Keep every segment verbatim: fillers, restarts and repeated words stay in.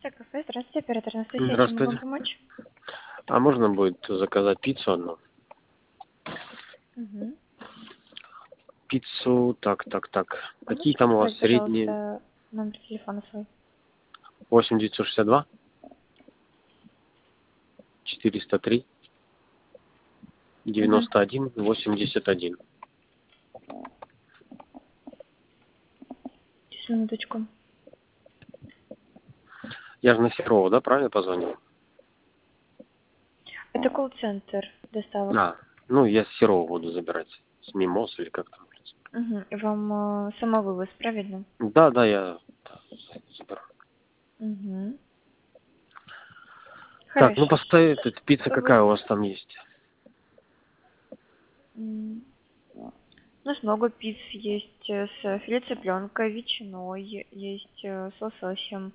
Чистое кафе. Здравствуйте, оператор Анастасия. Чем могу вам Здравствуйте. помочь? А можно будет заказать пиццу одну? Угу. Пиццу, так, так, так. А Какие можете там у вас назвать, средние? пожалуйста, номер телефона свой? восемь девятьсот шестьдесят два четыреста три Угу. девяносто один восемьдесят один. Сейчас, минуточку. Я же на Серова, да, правильно позвонил? Это колл-центр доставок. А, ну я с Серова буду забирать. С Мимоз или как там. Угу. И вам э, самовывоз, правильно? Да, да, я да, заберу. Угу. Так, ну Хорошо. поставить, эта пицца Вы... какая у вас там есть? м, У нас много пиц есть э, с филе цыпленка, ветчиной, есть э, с лососем.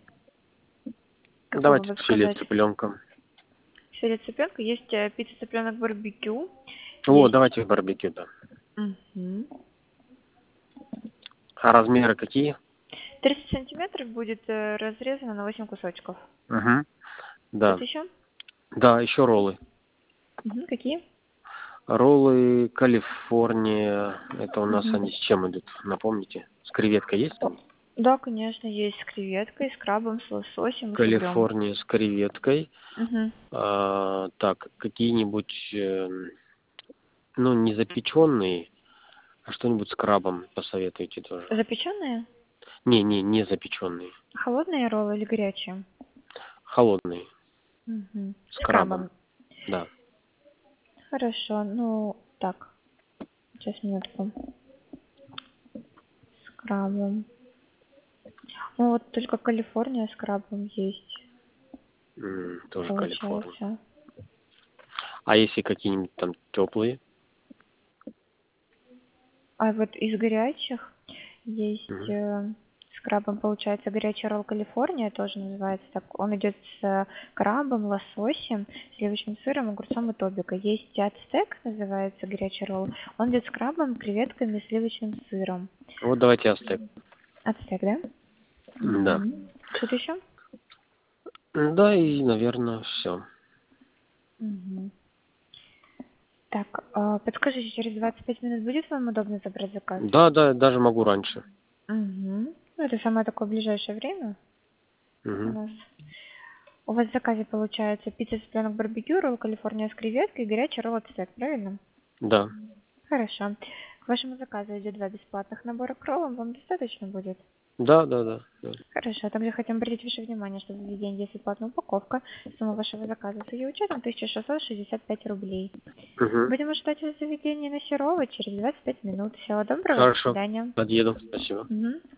Какую вам Давайте филе заказать? цыпленка. Филе цыпленка, есть э, пицца цыпленок барбекю, О, есть... давайте барбекю, да. Угу. А размеры какие? тридцать сантиметров будет э, разрезано на восемь кусочков. Угу. Да. Что-то еще? Да, еще роллы. Угу. Какие? Роллы Калифорния. Это у нас Угу. они с чем идут? Напомните. С креветкой есть там? Да, конечно, есть с креветкой, с крабом, с лососем и с угрем. Калифорния с креветкой. Угу. А, так, какие-нибудь, э, ну, не запеченные, а что-нибудь с крабом посоветуйте тоже. Запеченные? Не, не, не запеченные. Холодные роллы или горячие? Холодные. Угу. С С крабом. крабом. Да. Хорошо, ну, так, сейчас минутку. С крабом. Ну, вот только Калифорния с крабом есть, М, тоже Калифорния. получается. А если какие-нибудь там теплые? А вот из горячих есть Мгм. э, с крабом, получается, горячий ролл Калифорния, тоже называется так. Он идет с э, крабом, лососем, сливочным сыром, огурцом и тобико. Есть ацтек, называется горячий ролл. Он идет с крабом, креветками, сливочным сыром. Вот давайте астек. Ацтек, да? Да. Угу. Что-то еще? Да, и, наверное, все. Угу. Так, а, подскажите, через двадцать пять минут будет вам удобно забрать заказ? Да, да, даже могу раньше. Угу. Ну, это самое такое ближайшее время у Мгм. нас. У вас в заказе получается пицца цыпленок барбекю, ролл Калифорния с креветкой и горячий ролл ацтек, правильно? Да. Хорошо. К вашему заказу идет два бесплатных набора к роллам. Вам достаточно будет? Да, да, да. Да. Хорошо. Также хотим обратить ваше внимание, что в заведении есть бесплатная упаковка. Сумма вашего заказа с ее учетом тысяча шестьсот шестьдесят пять рублей. Мгм. Будем ждать вас в заведении на Серова через двадцать пять минут. Всего доброго. До Хорошо. свидания. Подъеду. Спасибо. Мгм.